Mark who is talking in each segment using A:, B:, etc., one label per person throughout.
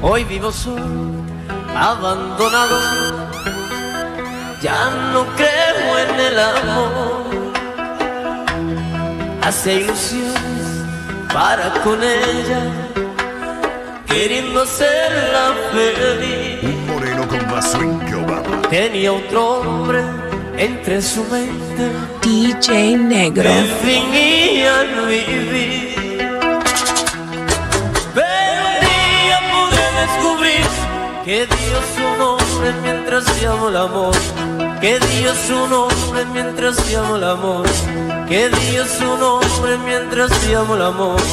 A: Hoy vivo solo, abandonado, ya no creo en el amor. Hace ilusiones para con ella, queriendo hacerla feliz.
B: Un moreno con más swing que Obama.
A: Tenía otro hombre entre su mente,
C: DJ Negro.
A: me fingían vivir. Pero un día pude descubrir que dio su nombre mientras hacíamos el amor, que dio su nombre mientras hacíamos el amor, que dio su nombre mientras hacíamos el amor.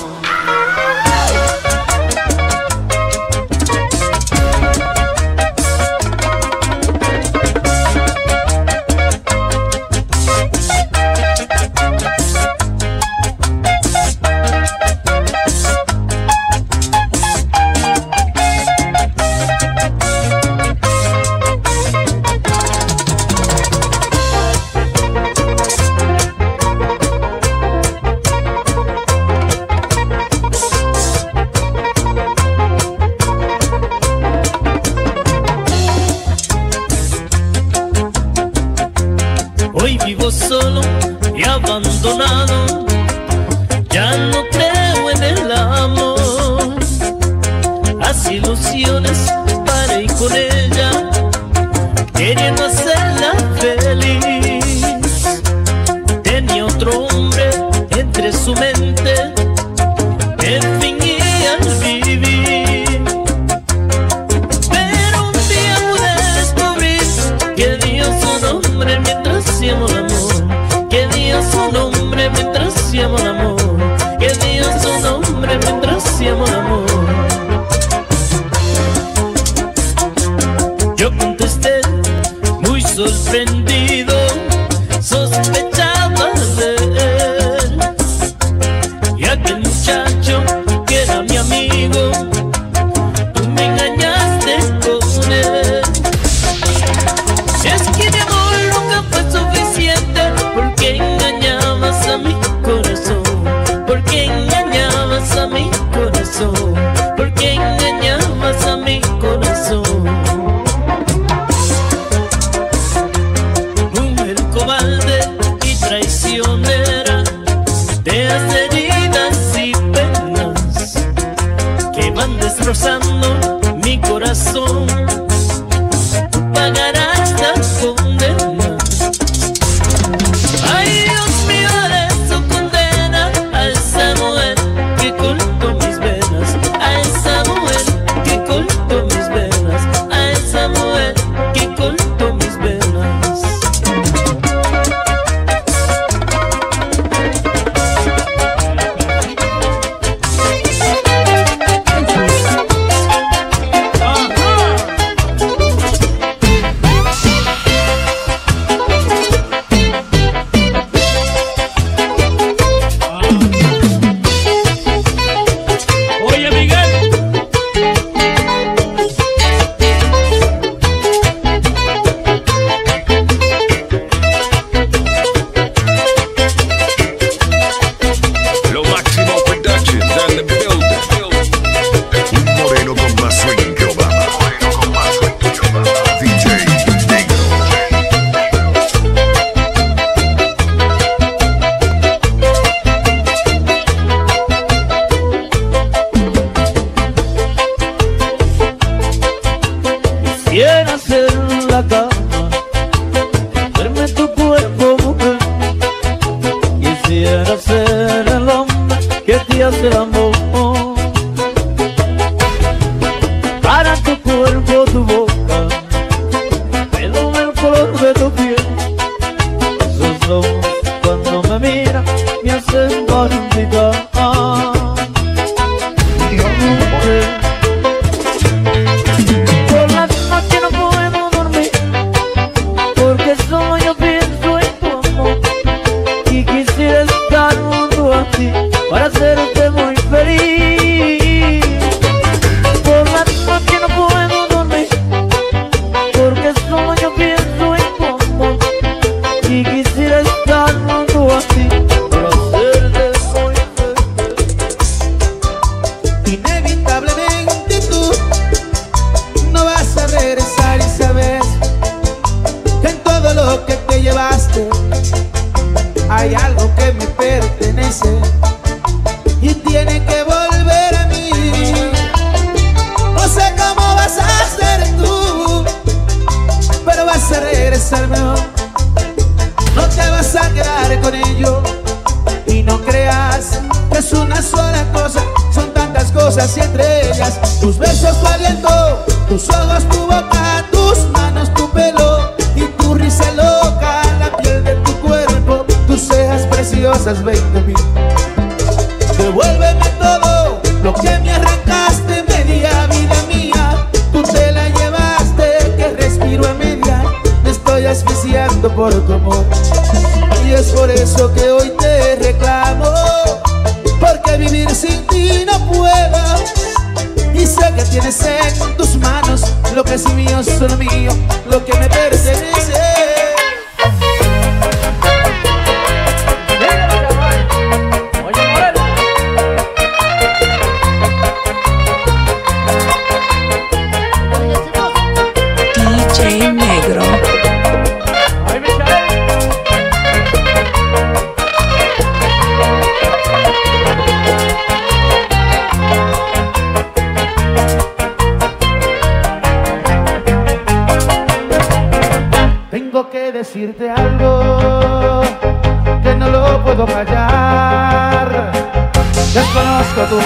D: Hoy vivo solo y abandonado, ya no creo en el amor. Haz ilusiones para ir con ella, queriendo hacerla feliz. Tenía otro hombre entre su mente, me fingía vivir. Pero un día pude descubrir que dio su nombre mientras hacíamos el amor, que dio su nombre mientras hacíamos el amor, que dio su nombre mientras hacíamos el amor. Yo contesté muy sorprendido, sospechaba de él, y aquel muchacho que era mi amigo, tú me engañaste con él. Si es que mi amor nunca fue suficiente, porque engañabas a mi corazón, porque engañabas a mi corazón, porque engañabas a mi corazón. Mujer cobarde y traicionera, te hace heridas y penas que van destrozando mi corazón. Pagarás la condena. Ay, Dios mío, de su condena, a esa mujer que cortó mis venas, a esa mujer que cortó mis venas, a esa mujer que cortó mis venas. Oye, Miguel.
B: Lo máximo Productions and the building. Un moreno con más swing que Obama. Moreno con más swing que Obama. DJ Negro.
D: Quisiera hacer la cama, verme tu cuerpo, mujer. Quisiera ser el hombre que te hace el amor. Para tu cuerpo, tu boca, pelo del color de tu piel. Esos ojos cuando me miran me hacen palpitar. Mujer, por las noches no podemos dormir,
E: hay algo que me pertenece y tiene que volver a mí. No sé cómo vas a hacer tú, pero vas a regresar mejor. No te vas a quedar con ello y no creas que es una sola cosa. Son tantas cosas y entre ellas tus besos, tu aliento, tus ojos, tu boca, tus manos, tu pelo y tu risa loca, la piel de tu cuerpo, tus cejas preciosas, 20,000. Devuélveme todo lo que me arrancaste, media vida mía. Tú te la llevaste, que respiro a media. Me estoy asfixiando por tu amor y es por eso que hoy te reclamo, porque vivir sin ti no puedo. Y sé que tienes en tus manos lo que es mío, solo mío, lo que me pertenece.
C: DJ Negro.
E: Tengo que decirte algo que no lo puedo callar. Desconozco tu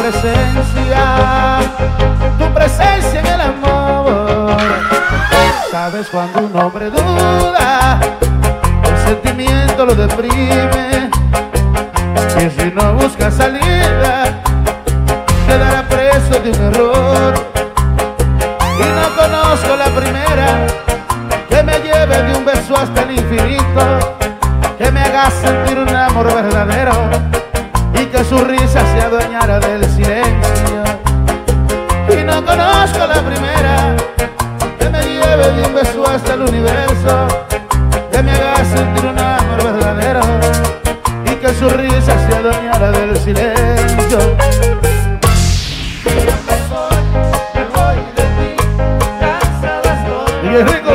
E: presencia en el amor. Sabes cuando un hombre duda, el sentimiento lo deprime, y si no busca salida, quedará preso de un error. Y no conozco la primera que me lleve de un beso hasta el infinito, que me haga sentir un amor verdadero y que su risa se adueñara del silencio. Y no conozco la primera que me lleve de un beso hasta el universo, que me haga sentir un amor verdadero y que su risa se adueñara del silencio. Me voy de ti, cansada estoy. Y es rico.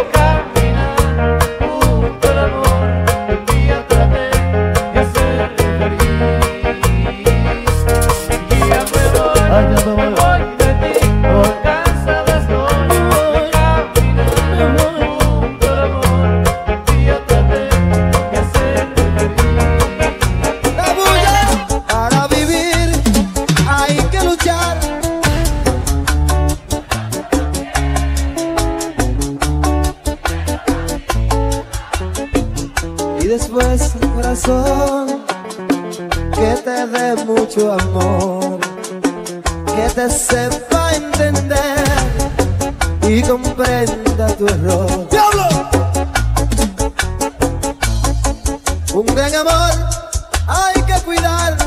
A: Después, corazón, que te dé mucho amor, que te sepa entender y comprenda tu error. ¡Diablo! Un gran amor hay que cuidar.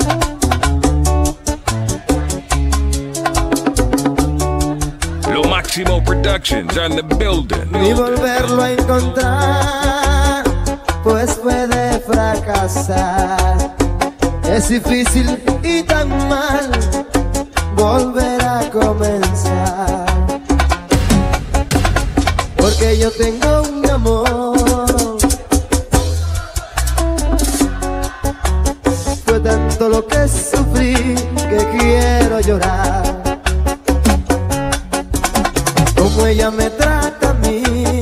B: Lo Máximo Productions on the building.
A: Y volverlo a encontrar, pues puede fracasar. Es difícil y tan mal volver a comenzar, porque yo tengo un amor. Fue tanto lo que sufrí que quiero llorar. Como ella me trata a mí,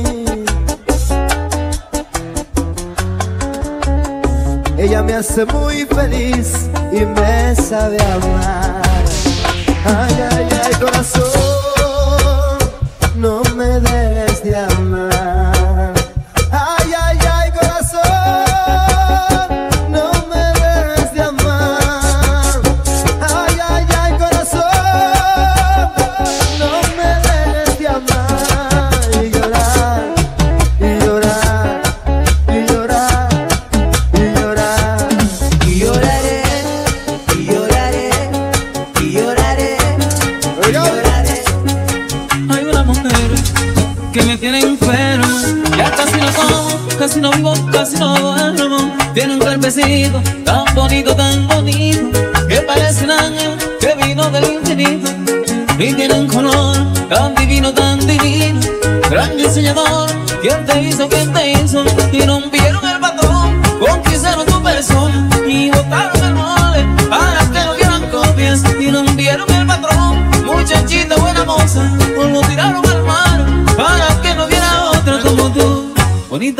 A: ella me hace muy feliz y me sabe amar. Ay, ay, ay, corazón, no me dejes de amar. Ay, ay, ay, corazón, no me dejes de amar. Ay, ay, ay, corazón, no me dejes de amar. Y llorar, y llorar, y llorar, y llorar. Y lloraré, y lloraré, y lloraré, y lloraré.
D: Hay una mujer que me tiene enfermo, ya casi no como, casi no vivo, casi no duermo. Tiene un cuerpecito tan bonito, que parece un ángel que vino del infinito. Y tiene un color tan divino, gran diseñador. ¿Quién te hizo? ¿Quién te hizo? Y rompieron el patrón, conquistaron tu persona. persona y botaron el mole para que no vieran copias y no vieron el patrón. Muchachita buena moza, pues lo tiraron al mar para que no viera otra como tú. Bonita,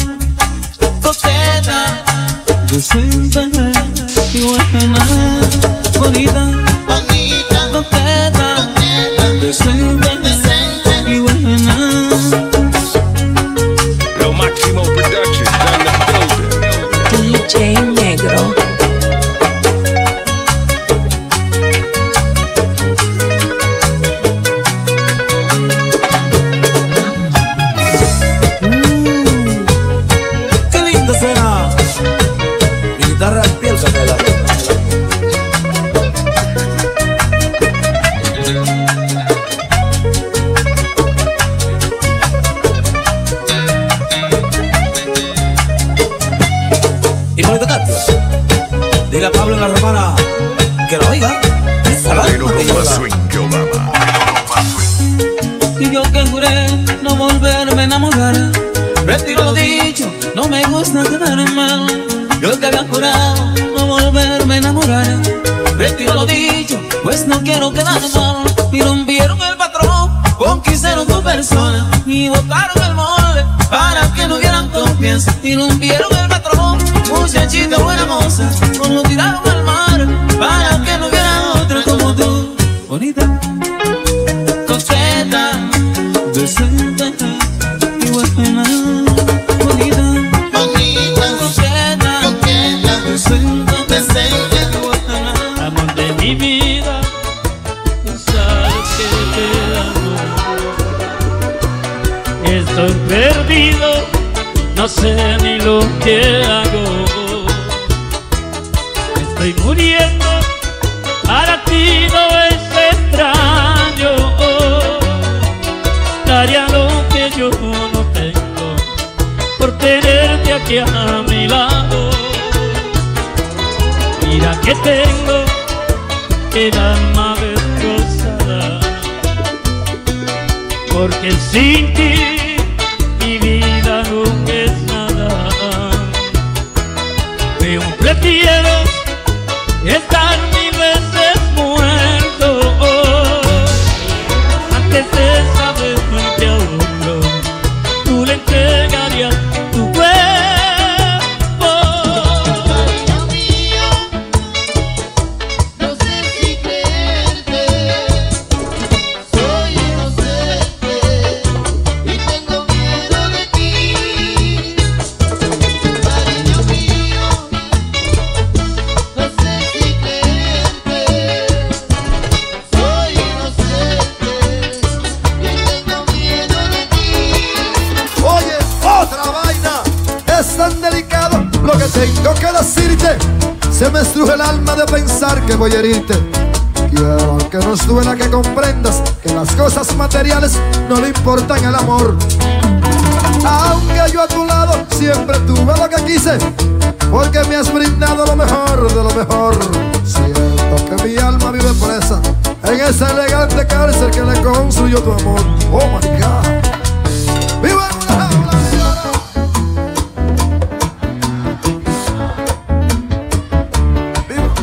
D: coqueta, decente y buena. Bonita, coqueta, decente y buena.
B: Lo Máximo Productions and the building.
C: DJ Negro.
D: Qué lindo será mi guitarra en piel canela. Y bonito canto. Dile a Pablo en la romana que lo oiga.
B: Moreno con más swing que Obama.
D: Y yo que juré no volverme a enamorar, retiro lo dicho, no me gusta quedarme mal. Yo que había jurado no volverme a enamorar, retiro lo dicho, pues no quiero quedarme mal. Y rompieron el patrón, conquistaron tu persona y botaron el molde para que no vieran confianza. Y rompieron el patrón, muchachita buena moza, pues lo tiraron al mar para que no viera otra como tú. Bonita, coqueta, decente y buena. Bonita, coqueta, decente y buena.
F: Amor de mi vida, tú sabes que te amo. Estoy perdido, no sé ni lo que hago. Estoy muriendo, para ti no es extraño. Daría lo que yo no tengo por tenerte aquí a mi lado. Mira que tengo el alma destrozada, porque sin ti mi vida no es nada. Pero prefiero estar 1000 veces muerto antes de saber que a otro tú le entregarías tu cuerpo.
G: Cariño mío, no sé si creerte, soy inocente y tengo miedo de ti. Cariño mío, no sé si creerte, soy inocente y tengo miedo de ti.
E: Oye, otra vaina, es tan delicado lo que tengo que decirte. Se me estruje el alma de pensar que voy a herirte. Quiero que nos duela que comprendas que las cosas materiales no le importan el amor. Aunque yo a tu lado siempre tuve lo que quise, porque me has brindado lo mejor de lo mejor. Siento que mi alma vive presa en esa elegante cárcel que le construyó tu amor. Oh my God. Vivo en una jaula de oro. Vivo.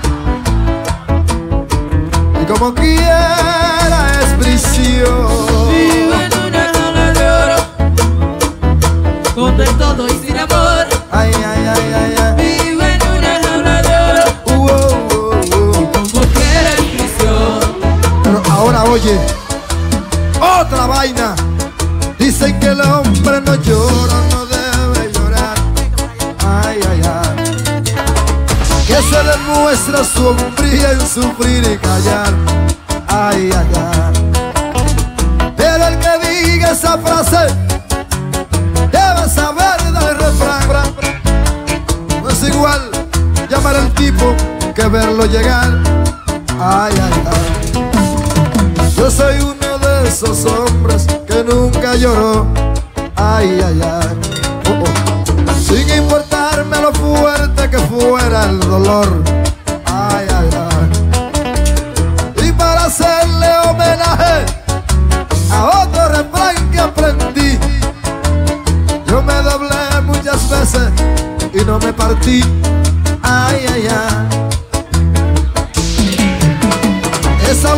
E: Y como quiera es prisión.
G: Vivo en una jaula de oro, con de todo y sin amor.
E: Ay, ay, ay, ay, ay.
G: Vivo en una jaula de oro, como quiera en prisión.
E: Pero ahora oye, otra vaina. Dicen que el hombre no llora, no debe llorar. Ay, ay, ay. Que se demuestra su hombría en sufrir y callar. Ay, ay, ay. Pero el que diga esa frase debe saber del refrán. No es igual llamar al tipo que verlo llegar. Ay, ay, ay. Yo soy uno de esos hombres que nunca lloró. Ay, ay, ay. Oh, oh. Sin importarme lo fuerte que fuera el dolor. Ay, ay, ay. Y para hacerle homenaje a otro refrán que aprendí, yo me doblé muchas veces y no me partí.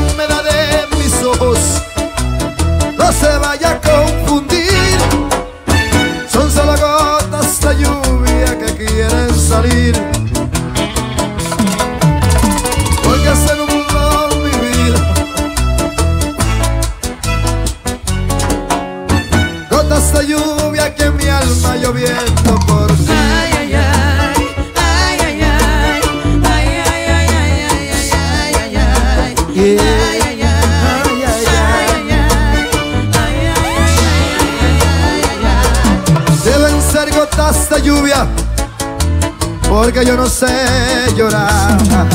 H: humedad de mis ojos no se vaya a confundir. Son solo gotas de lluvia que quieren salir, porque se nubló mi vida. Gotas de lluvia que en mi alma lloviendo por ti.
G: Ay, ay, ay, ay, ay, ay, ay, ay, ay, ay, ay, ay, ay,
H: Yeah. Deben ser gotas de lluvia, porque yo no sé llorar.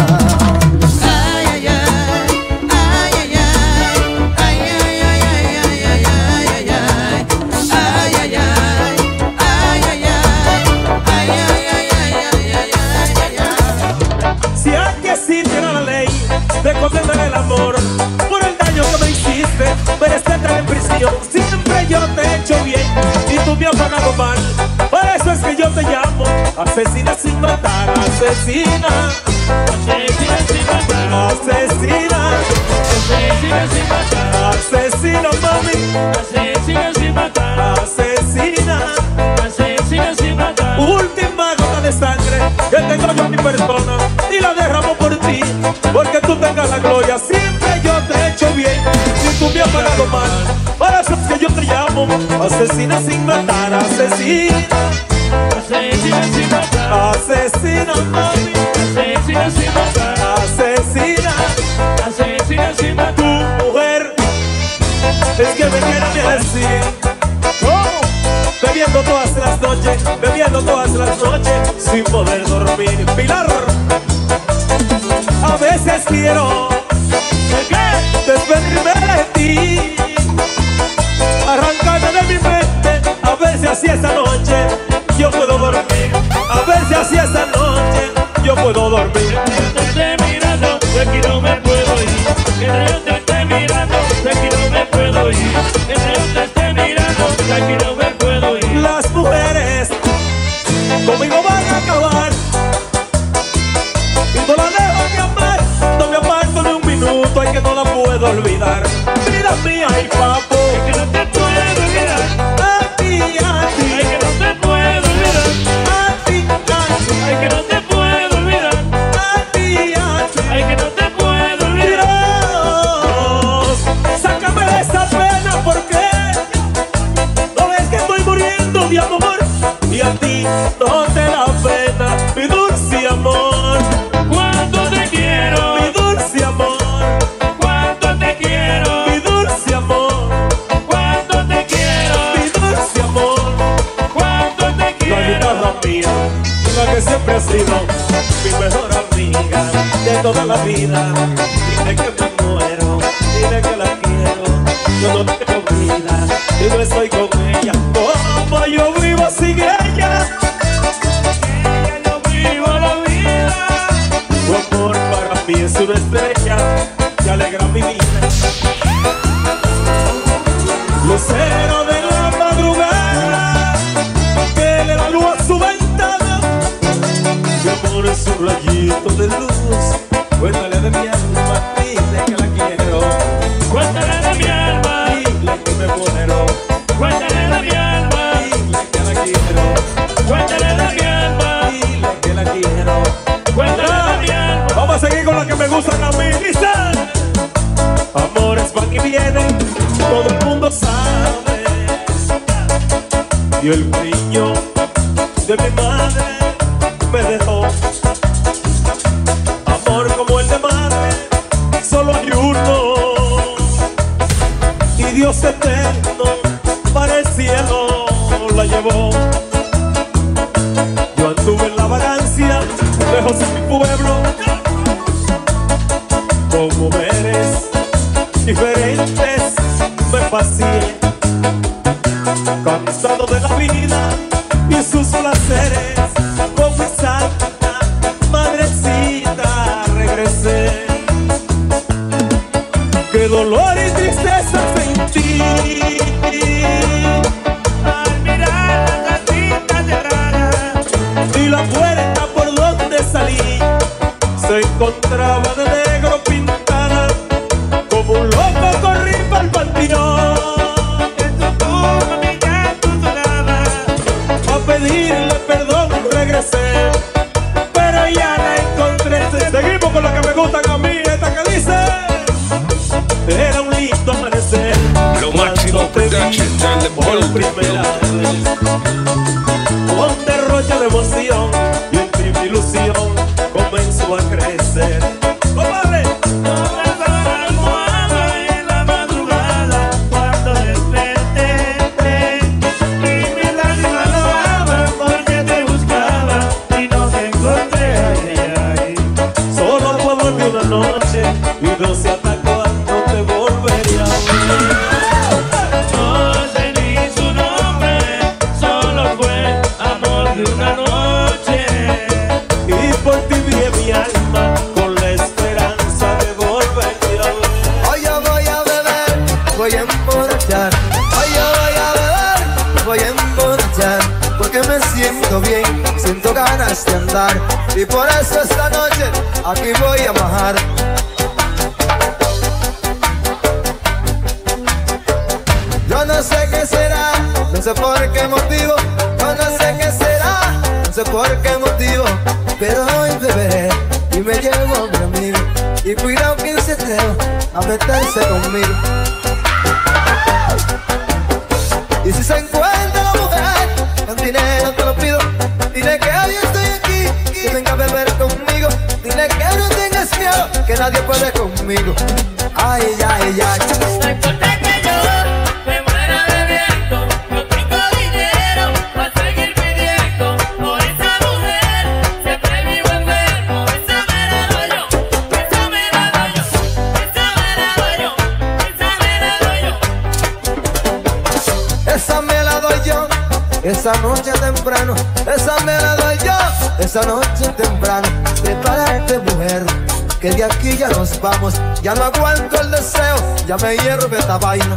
I: Si aquí existiera la ley de condenar el amor por el daño que me hiciste, mereces estar en prisión. Siempre yo te he hecho bien y tú me has pagado mal. Por eso es que yo te llamo asesina sin matar, asesina, asesina sin matar, asesina, asesina sin matar, asesina mami, asesina sin matar, asesina, asesina sin matar. Última gota de sangre que tengo yo en mi persona y la derramo por ti, porque tú tengas la gloria. Siempre yo te he hecho bien y tú me has pagado mal. Por eso es que yo te llamo asesina sin matar, asesina, asesina sin matar, asesina mami, asesina sin matar, asesina, asesina sin matar. Tu mujer es que me quiere así, bebiendo todas las noches, bebiendo todas las noches, sin poder dormir. Pilar, a veces quiero despedirme de ti, arrancarme de mi mente, a ver si así esta noche yo puedo dormir, a ver si así esta noche yo puedo dormir.
F: Que te esté mirando, de aquí no me puedo ir. Que yo te esté mirando, de aquí no me puedo ir. Que yo te esté mirando, de aquí no me puedo ir.
I: Las mujeres conmigo van a acabar y no la dejo de amar, no me aparto ni un minuto, ay que no la puedo olvidar. Vida mía y papo,
F: Que no te puedo olvidar.
I: a ti, a ti,
F: Ay, que no te puedo olvidar.
I: a ti,
F: Ay, que no te puedo olvidar.
I: a ti, a ti.
F: Ay, que no te puedo olvidar.
I: Dios, sácame de esta pena, porque no ves que estoy muriendo de amor y a ti no te da pena, mi dulce amor,
F: Cuánto te quiero,
I: mi dulce amor,
F: cuánto te quiero,
I: mi dulce amor,
F: cuánto te quiero,
I: mi dulce amor.
F: cuánto te
I: La
F: quiero.
I: guitarra mía, la que siempre ha sido mi mejor amiga de toda la vida. Dile que me muero, dile que la quiero, yo no tengo vida y no estoy con ella. Como yo vivo sin ella,
F: Yo vivo la vida.
I: tu amor para mí es una estrella que alegra mi vida. Lucero de la madrugada que le da luz a su ventana, mi amor es un rayito de luz. Cuéntale de mi alma, dile que la quiero,
F: Cuéntale de mi alma,
I: dile que me muero,
F: cuéntale de mi alma,
I: dile que la quiero,
F: cuéntale de mi alma,
I: dile que la quiero.
F: cuéntale de mi alma.
I: Vamos a seguir con la que me gustan a mí. Dice: amores van y vienen, todo el mundo sabe. Y el niño de mi madre me dejó. Amor como el de madre, solo hay uno. Y Dios eterno para el cielo la llevó. Yo anduve en la vagancia, lejos de mi pueblo, con mujeres diferentes me pasé, cansado de la vida y sus placeres, con mi santa madrecita regresé. Qué dolor y tristeza sentí al mirar la casita cerrada y la puerta por donde salí se encontraba de negro pintada
B: Productions and the
I: por primera vez. Con derroche de emoción y en ti mi ilusión comenzó a crecer. ¡Compadre! Y no sé hasta cuándo te volvería a ver.
F: No sé ni su nombre, solo fue amor de una noche.
I: Y por ti vi mi alma con la esperanza de volverte a ver.
H: Hoy yo voy a beber, voy a emborrachar. Hoy yo voy a beber, voy a emborrachar. Porque me siento bien, siento ganas de andar. Y por eso esta noche aquí voy a bajar. Yo no sé qué será, no sé por qué motivo. Yo no sé qué será, no sé por qué motivo. Pero hoy beberé y me llevo a mi amigo. Y cuidado quien se atreva a meterse conmigo. Y si se encuentra la mujer con dinero te lo pido. Dile que hoy estoy aquí, que venga a beber conmigo. Dile que no tengas miedo, que nadie puede conmigo. Ay, ay, ay.
F: No importa que yo me muera bebiendo, yo tengo dinero para seguir pidiendo. Por esa mujer siempre vivo enfermo. Esa me la doy yo, esa me la doy yo, esa me la doy yo, esa me la doy yo.
H: Esa me la doy yo, esa noche temprano. Esa me la doy yo, esa noche temprano. Prepárate, mujer, que de aquí ya nos vamos. Ya no aguanto el deseo, ya me hierve esta vaina.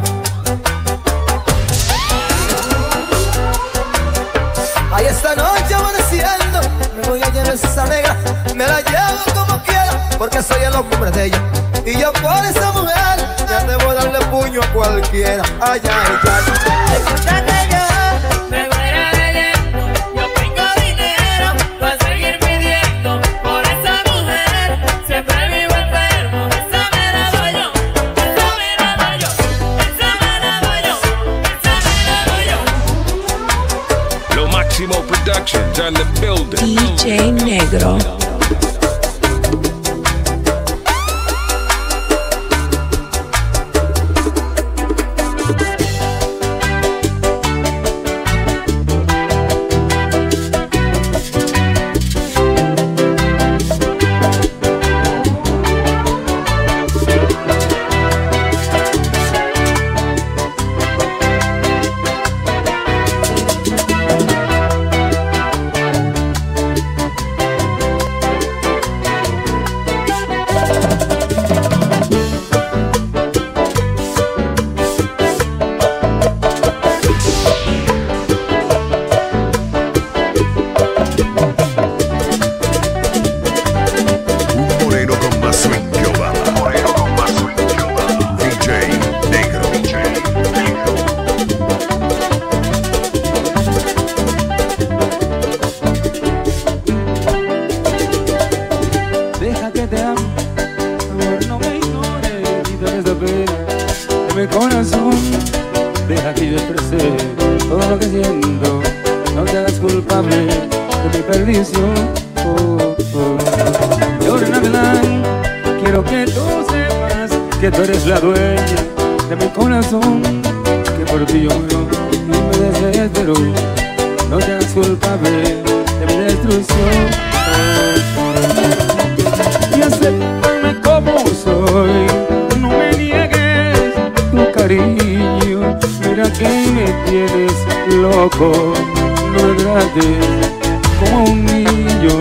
H: Ay, esta noche amaneciendo, me voy a llevar esa negra. Me la llevo como quiera, porque soy el hombre de ella. Y yo por esa mujer ya debo darle puño a cualquiera. Ay, ay, ay.
F: No importa que yo me muera bebiendo, yo tengo dinero para seguir pidiendo. Por esa mujer siempre vivo enfermo. Esa me la doy yo, esa me la doy yo, esa me la doy yo, esa me la doy yo.
B: Lo Máximo Productions and the building.
C: DJ Negro.
B: Un moreno con más swing que Obama. Moreno con más swing que Obama. DJ Negro.
J: Deja que te ame, amor, no me ignores y te des de pena de mi corazón. Deja que yo exprese todo lo que siento. No te hagas culpable de mi perdición. De ahora en adelante quiero que tú sepas que tú eres la dueña de mi corazón. Que por ti yo muero y me desespero. No te hagas culpable de mi destrucción. Y acéptame como soy, no me niegues tu cariño. Mira que me tienes loco, no me trates como un niño.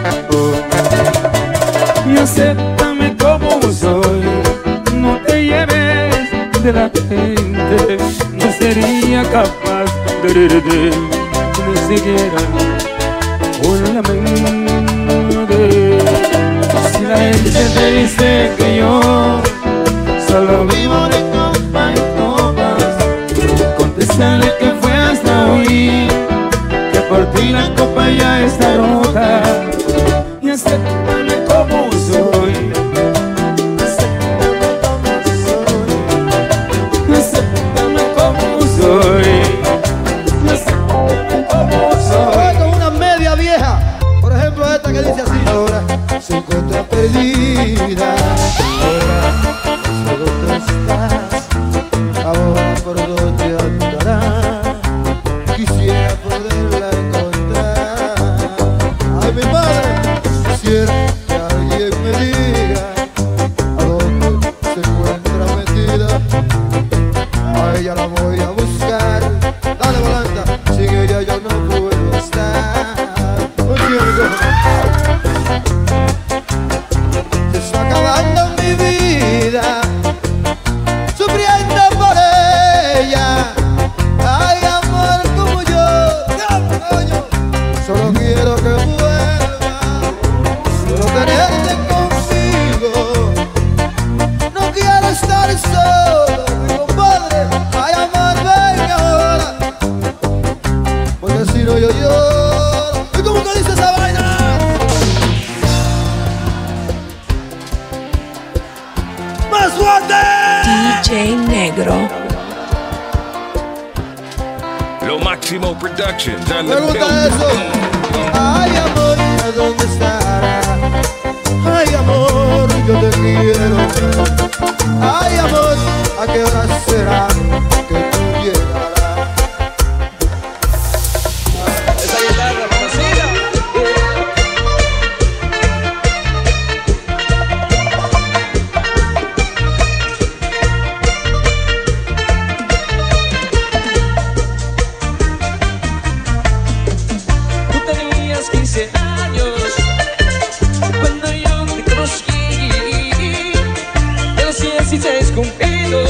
J: Y acéptame como soy, no te lleves de la gente. No sería capaz de quererte ni siquiera un lamento. Si la gente te dice que yo solo vivo de copa en copas, contéstale que fue hasta hoy, que por ti la copa ya está rota. Y acéptame como soy, acéptame como soy, acéptame como
C: Negro.
B: Lo Máximo Productions and
H: Me
B: the
H: gusta
B: building.
H: eso. Ay, amor, ¿a dónde estarás? Ay, amor, yo te quiero. Ay, amor, ¿a qué hora será que tú llegarás?
K: Esa guitarra, mamacita. Tú tenías 15 años cuando yo te conocí. De los 16 cumplidos,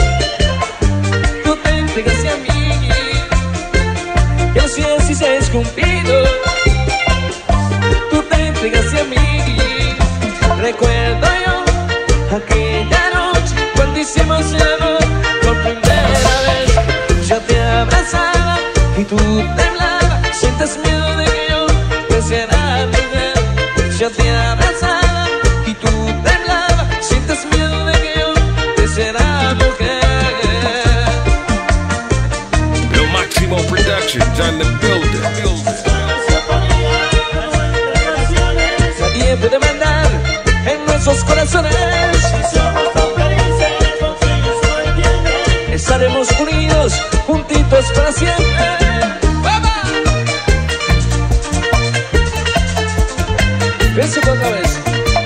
K: tú te entregaste a mí. De los 16 cumplidos, tú te entregaste a mí. Recuerdo yo aquella noche cuando hicimos el amor por primera vez. Yo te abrazaba y tú temblabas. Sientes miedo de que yo te hiciera mujer. Yo te abrazaba y tú temblabas. Sientes miedo de que yo te hiciera mujer.
B: Lo Máximo Productions and the building.
K: Nadie puede mandar en nuestros corazones. Estaremos unidos, juntitos para siempre. ¡Vamos! Bésame otra vez.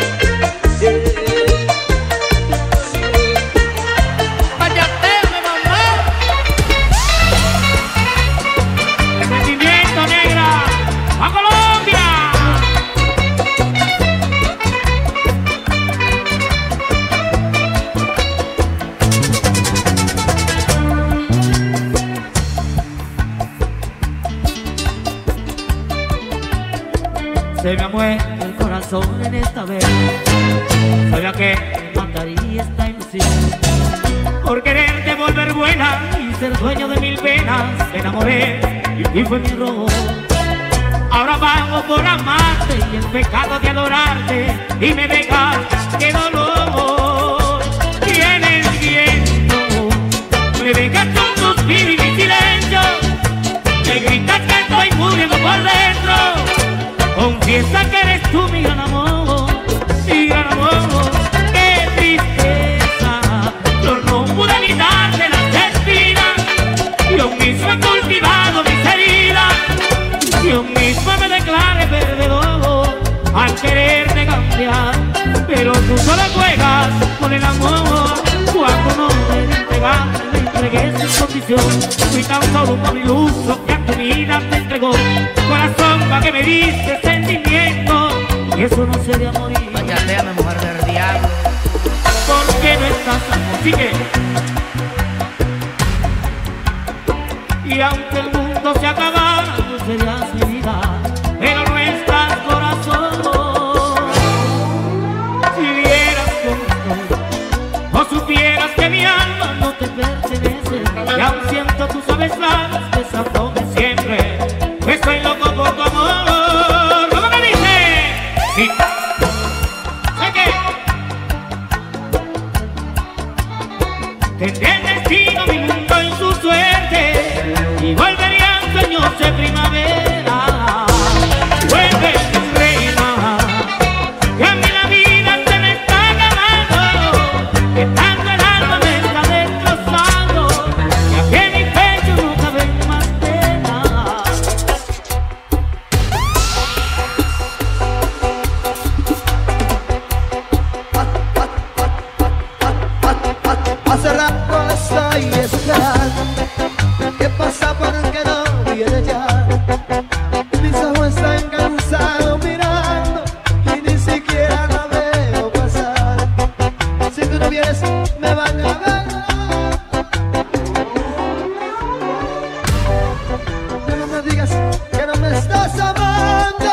I: Sentimiento negra, ¡a Colombia! Se me ha muerto el corazón en esta vez. Sabía que me mataría esta ilusión. Por quererte volver buena y ser dueño de mil penas. Me enamoré y fue mi robo. Ahora vago por amarte y el pecado de adorarte. Y me dejas, qué dolor. Viene el viento, me dejas con suspiro y mi silencio. Me gritas que estoy muriendo por dentro. Confiesa que eres tú mi gran amor, qué tristeza. Yo no pude evitarte las espinas. Yo mismo he cultivado mis heridas. Yo mismo me declaré perdedor al quererte cambiar. Pero tú solo juegas con el amor. Cuando no me entregaste, me entregué sin condición. Fui tan solo un pobre iluso que a tu vida te entregó. Corazón, pa' que me diste sentimiento. Y eso no sería morir.
L: Bachateame, mujer del diablo.
I: ¿Por qué no estás así que? Y aunque el mundo se acabara, tú serías mi vida. Pero no estás, corazón. Si vieras cómo estoy, o supieras que mi alma no te pertenece. Y aún siento, tú sabes, las que se aflojen siempre. Estoy loco por tu amor. ¿Cómo me dice? Sí. Sé que tendré el destino, mi mundo en su suerte. Y volverían sueños de primavera. Vuelve, reina, que a mí la vida se me está acabando. Que tanto el alma me está destrozando. Y aquí en mi pecho no caben más penas.
H: Hace rato le estoy esperando. ¿Qué pasa porque no viene ya? Mis ojos están cansados mirando y ni siquiera la veo pasar. Si tú no vienes me van a ver. No me digas que no me estás amando.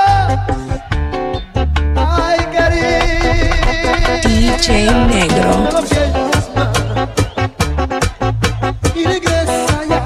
H: Ay, querido.
C: DJ Negro.
H: Y regresa ya.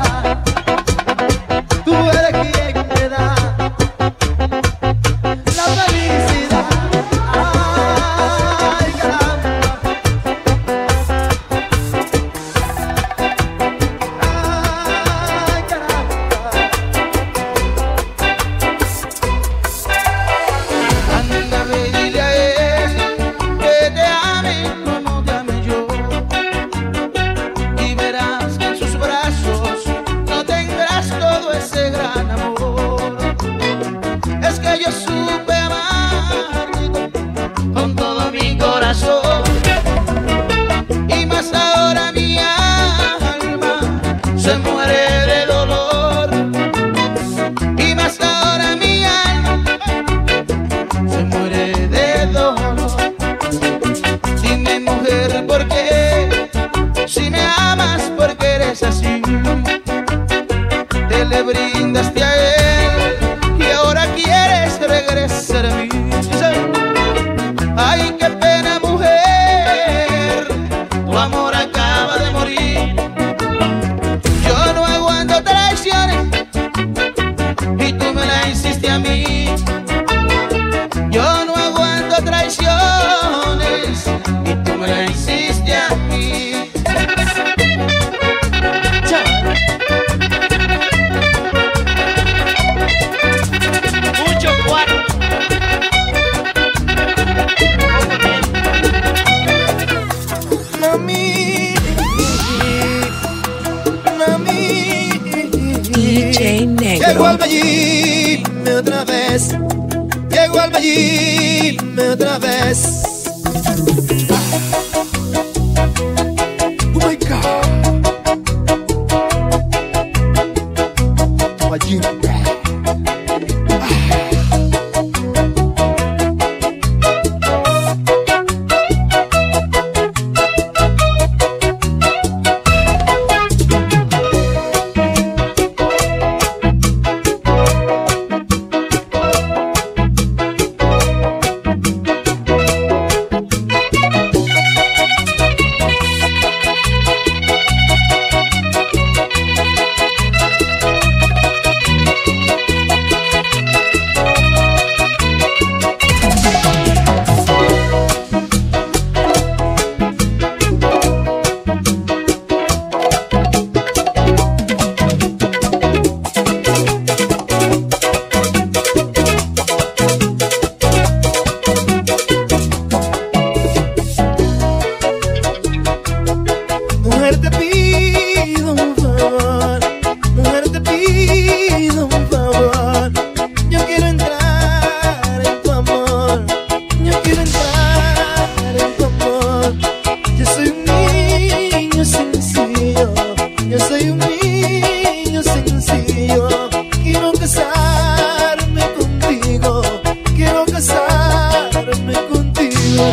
H: Llego al
C: Negro.
H: Medellín otra vez. Llego al Medellín otra vez. Oh my God. Medellín. Mujer te pido un favor, mujer te pido un favor. Yo quiero entrar en tu amor, yo quiero entrar en tu amor. Yo soy un niño sencillo, yo soy un niño sencillo. Quiero casarme contigo, quiero casarme contigo.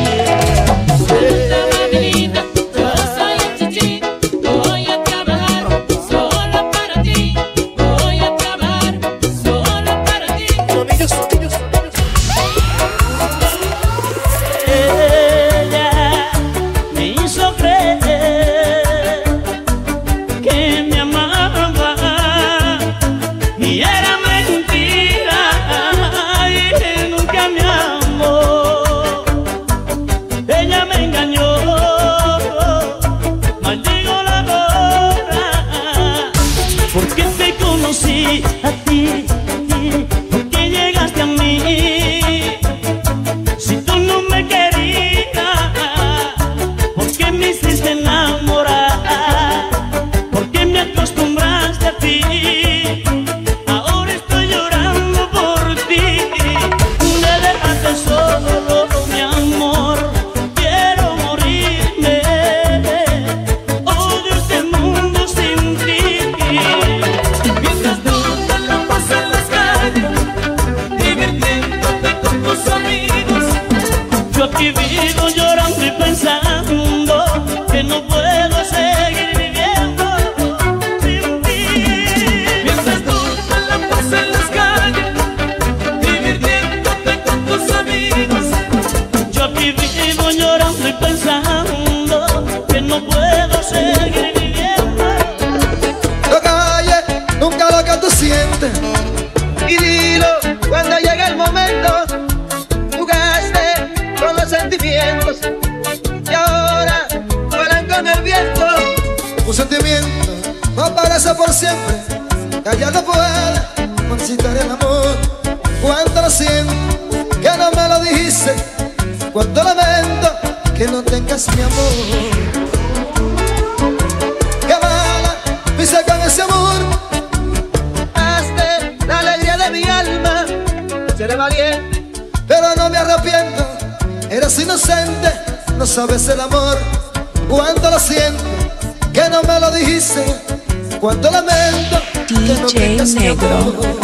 D: Ella me hizo creer que me amaba y era mentira y nunca me amó. Ella me engañó, maldigo la hora, porque te conocí a ti, porque llegaste a mí. Si tú no me querías, ¿por qué me hiciste enamorar? ¿Por qué me acostumbraste a ti? Ahora estoy llorando por ti. Me dejaste solo, mi amor. Quiero morirme. Odio este mundo sin ti. Mientras tú te la pasas en las calles, divirtiéndote con tus amigos, yo aquí vivo llorando y pensando que no puedo seguir viviendo sin ti. Mientras tú te la pasas en las calles, divirtiéndote con tus amigos, yo aquí vivo llorando y pensando que no puedo seguir viviendo.
H: No calles nunca lo que tú sientes y dilo cuando llegue el momento. Jugaste con los sentimientos y ahora vuelan con el viento. Un sentimiento no aparece por siempre, ya no puede marchitar el amor. Cuánto lo siento que no me lo dijiste, cuánto lamento que no tengas mi amor. Qué mala hice con ese amor, hazte la alegría de mi alma. Seré valiente, pero no me arrepiento. Eres inocente, no sabes el amor. Cuánto lo siento que no me lo dijiste, cuánto lamento que no
C: DJ
H: tengas mi
C: Negro.
H: amor.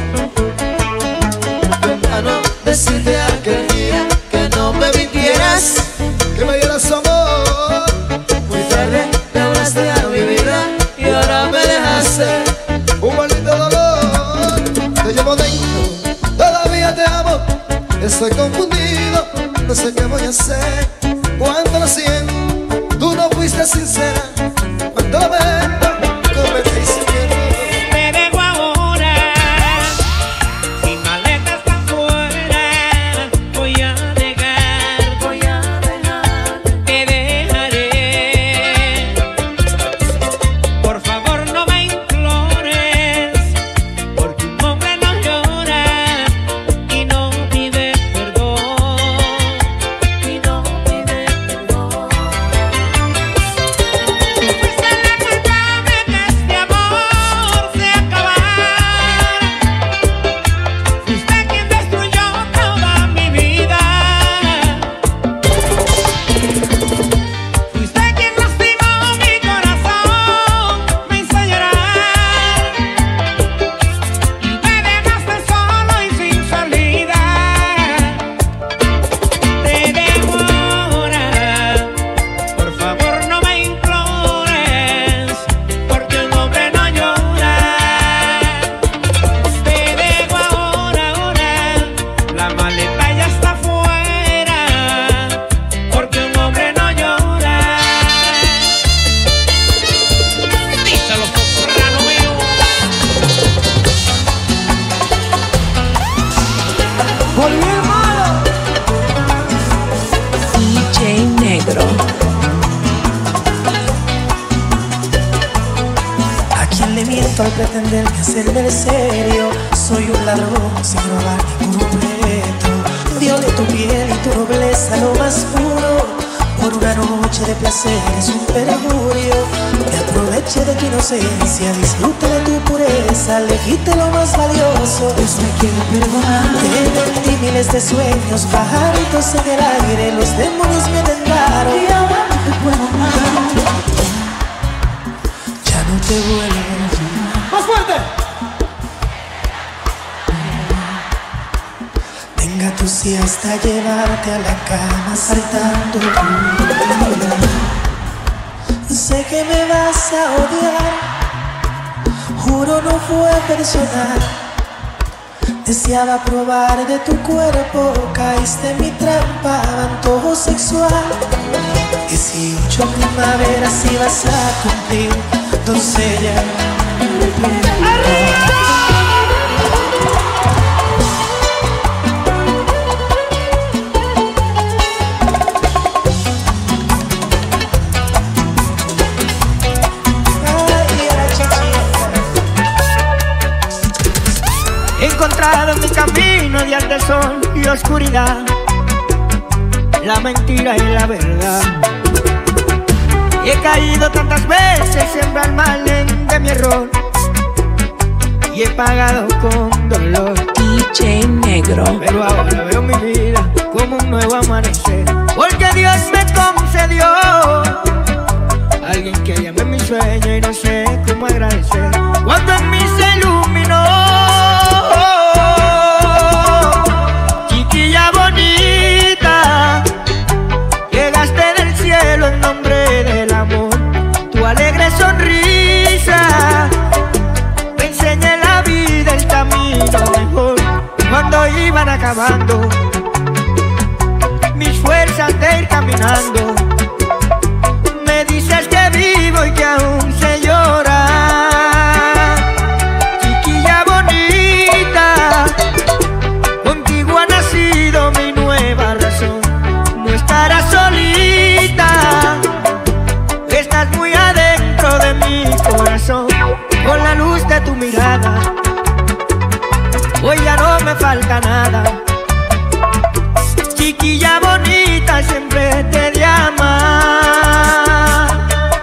H: Hermano, decirte aquel día que no me mintieras, que me dieras amor. Muy tarde te hablaste a mi vida y ahora me dejaste un maldito dolor. Te llevo dentro, todavía te amo. Estoy confundido, no sé qué voy a hacer. Cuánto lo siento, tú no fuiste sincera. Cuánto lamento, cometiste miedo.
D: Me dejo ahora, mi maleta está fuera. Voy a dejar, te dejaré. Por favor no me implores, porque un hombre no llora y no pide perdón.
M: Miento al pretender que hacerme el serio. Soy un ladrón sin robar ningún objeto. Violé tu piel y tu nobleza lo más puro. Por una noche de placer es un perjurio. Me aproveché de tu inocencia, disfruté de tu pureza, le quité lo más valioso. Pues me quiero perdonar. Te vendí miles de sueños, pajaritos en el aire, los demonios me tentaron. Y ahora no te puedo amar. Ya no te vuelvo. ¡Más fuerte! Venga tú sí hasta llevarte a la cama saltando. Sé que me vas a odiar, juro no fue personal. Deseaba probar de tu cuerpo, caíste en mi trampa, antojo sexual. 18 primaveras y vas a cumplir, doncella.
N: He encontrado en mi camino días de sol y oscuridad, la mentira y la verdad. Y he caído tantas veces en el mal de mi error, y he pagado con dolor.
C: DJ Negro.
N: Pero ahora veo mi vida como un nuevo amanecer, porque Dios me concedió alguien que llame mi sueño y no sé cómo agradecer. Cuando en mí se iluminó, chiquilla bonita, llegaste del cielo en nombre del amor. Tu alegre sonrisa me enseña en la vida el camino mejor. Cuando iban acabando mis fuerzas de ir caminando, me dices que vivo y que aún sé llorar. Chiquilla bonita, contigo ha nacido mi nueva razón. No estarás solita, estás muy adentro de mi corazón. Con la luz de tu mirada, hoy ya no me falta nada. Chiquilla bonita, siempre te he de amar.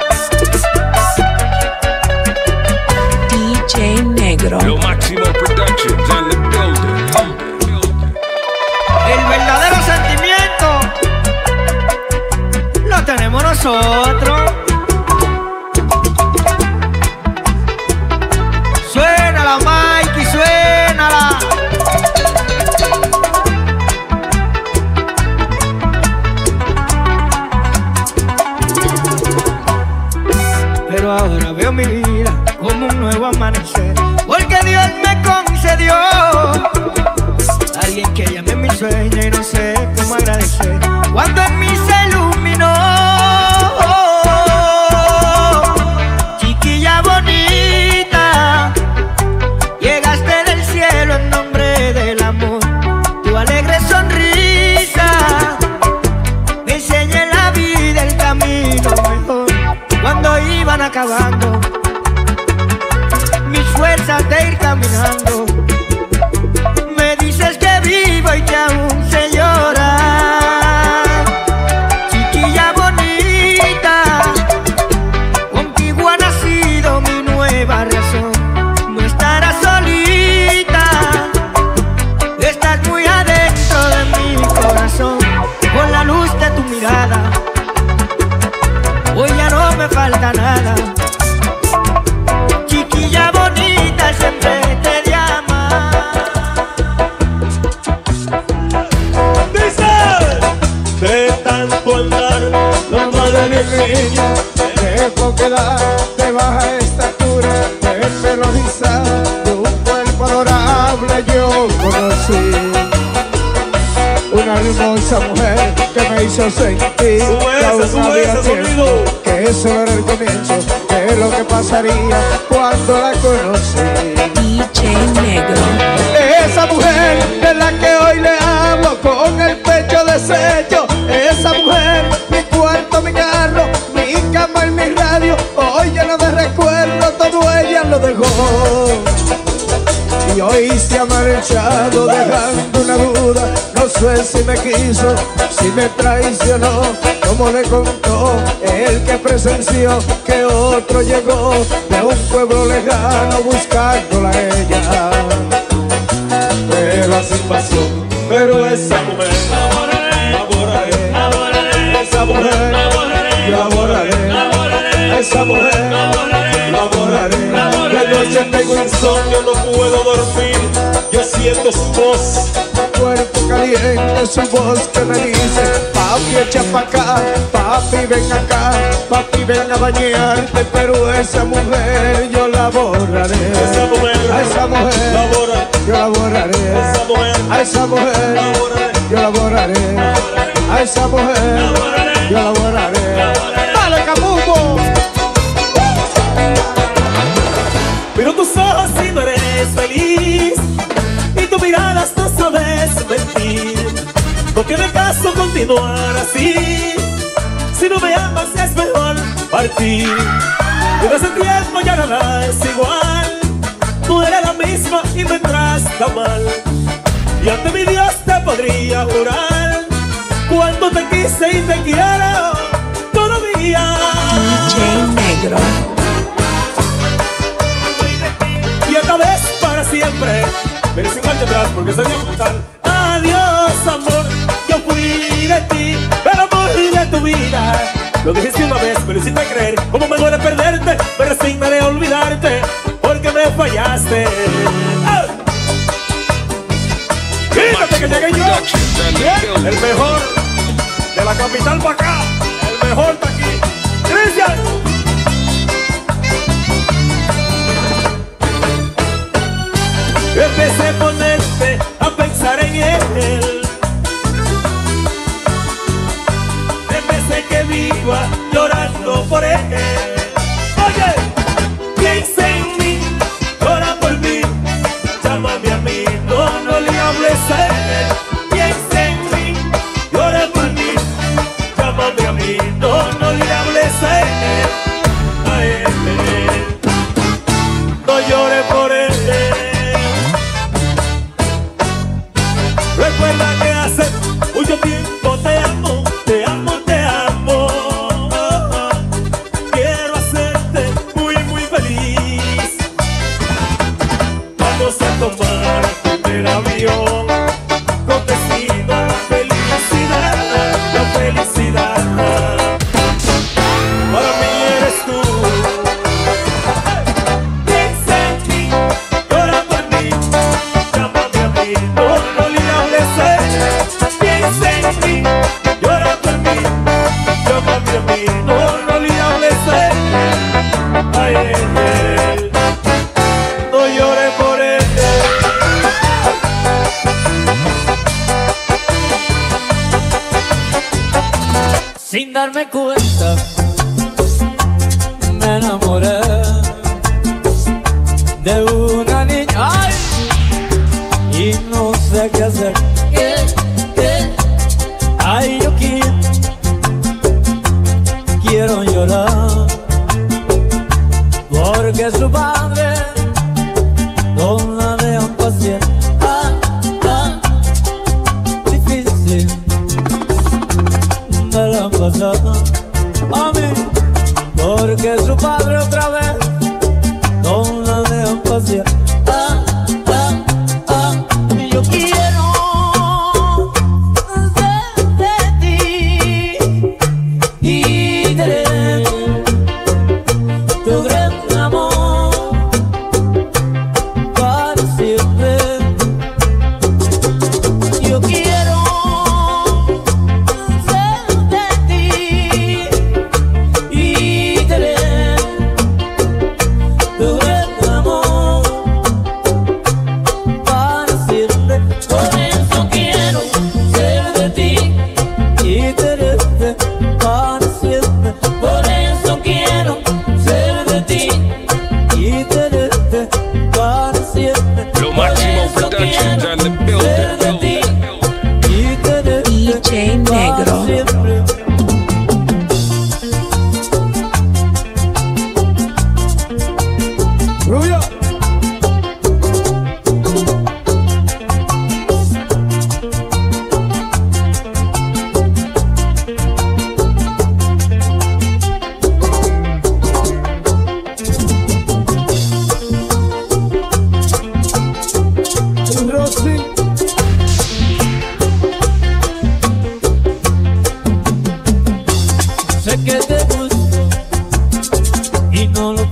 C: DJ Negro.
B: Lo Máximo Productions in the building.
N: El verdadero sentimiento lo tenemos nosotros. Suénala, Mikey, suénala. Pero ahora veo mi vida como un nuevo amanecer, porque Dios me concedió alguien que llame mi sueño y no sé cómo agradecer. Cuando en mí se iluminó, chiquilla bonita, llegaste del cielo en nombre del amor. Tu alegre sonrisa me enseña en la vida el camino mejor. Cuando iban acabando mis fuerzas de ir caminando, me dices que vivo y que aún sé llorar. Chiquilla bonita, contigo ha nacido mi nueva razón. No estarás solita, estás muy adentro de mi corazón. Con la luz de tu mirada, hoy ya no me falta nada. Chiquilla bonita, siempre te de amar.
I: Dice, de tanto andar, no vale ni niño,
O: de poquedad, de baja estatura, de pelo rizado, de un cuerpo adorable yo conocí. Una hermosa mujer que me hizo sentir que aún había tiempo, que eso era el comienzo de lo que pasaría cuando la conocí.
C: DJ Negro.
O: Esa mujer de la que hoy le hablo con el pecho deshecho, esa mujer, mi cuarto, mi carro, mi cama y mi radio, hoy lleno de recuerdos, todo ella lo dejó. y hoy se ha marchado dejando una duda. No sé si me quiso, si me traicionó, como le contó el que presenció que otro llegó de un pueblo lejano buscándola a ella. Pero sin pasión, pero esa mujer la borraré, esa mujer la borraré, esa mujer la borraré. De noche tengo insomnio, no puedo dormir, yo siento su voz, cuerpo caliente, su voz que me dice: papi, echa pa' acá, papi, ven acá, papi, ven a bañarte. Pero esa mujer yo la borraré, esa mujer, a esa mujer la borraré, yo la borraré, esa mujer, a esa mujer yo la borraré, a esa mujer yo la borraré. ¡Dale, Capumbo!
I: Pero tus ojos si no eres feliz y tu miradas no sabes mentir. No tiene caso continuar así, si no me amas es mejor partir. Desde hace tiempo ya nada es igual, tú eres la misma y me trata mal. Y ante mi Dios te podría jurar cuánto te quise y te quiero todavía.
C: DJ Negro.
I: Y esta vez para siempre, pero sin marcha atrás porque sería brutal. Adiós amor, yo fui de ti, el amor de tu vida. Lo dijiste una vez, pero hiciste creer, como me duele perderte, me resignaré a olvidarte, porque me fallaste. Fíjate que llegué yo, bien, el mejor de la capital para acá, el mejor de aquí, Cristian. Empecé a ponerte a pensar en él, empecé que viva llorando por él. Oye, piensa en mí, llora por mí, llámame a mí, no le hables a él. Piensa en mí, llora por mí, llámame a mí, no le hables a él. A él, no llores por él. Recuerda que hace mucho tiempo te amo, te amo, te amo. Quiero hacerte muy, muy feliz. Vamos a tomar el primer avión con destino a la felicidad, la felicidad. Para mí eres tú. Piensa en mí, llora por mí, llámame a mí, no le hables a él. Piensa en mí, llora por mí, llámame a mí, no le hables a él. A él, no llores por él.
A: Sin darme cuenta, me enamoré de una niña. ¡Ay! Y no sé qué hacer. Ay, yo quiero llorar porque su padre no la dejan pasear. Difícil me la pasada a mí porque su padre otra vez no la dejan pasear. Yo quiero de ti y tener tu gran amor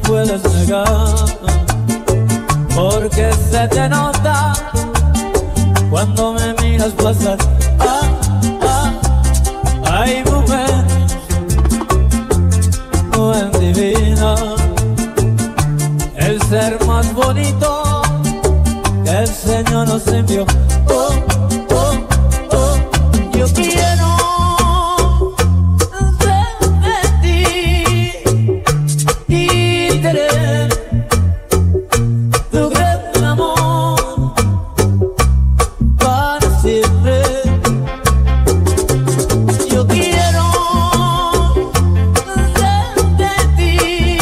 A: puedes negar, porque se te nota cuando me miras pasar. Ay, mujer, mujer divina, el ser más bonito que el Señor nos envió. Yo quiero de ti y tener tu gran amor para siempre. Yo quiero de ti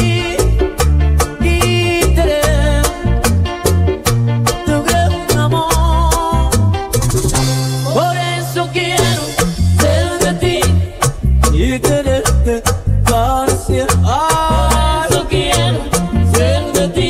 A: y tener tu gran amor. Por eso quiero ser de ti y tenerte para siempre. Por eso quiero ser de ti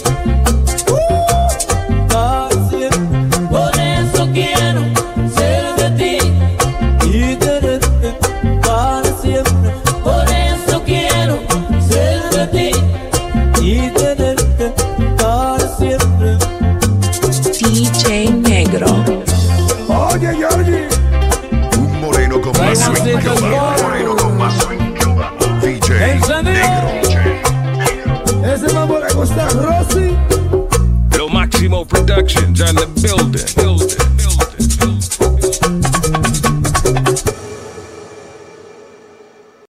A: para siempre. Por eso quiero ser de ti y tenerte para siempre. Por eso quiero ser de ti y tenerte para siempre.
C: DJ Negro.
O: Oye, Georgie.
B: Un moreno con más swing que Obama. Moreno con más swing que Obama. DJ Negro.
O: Ese mambo le gusta a Rosy.
B: Lo Máximo Productions and the building.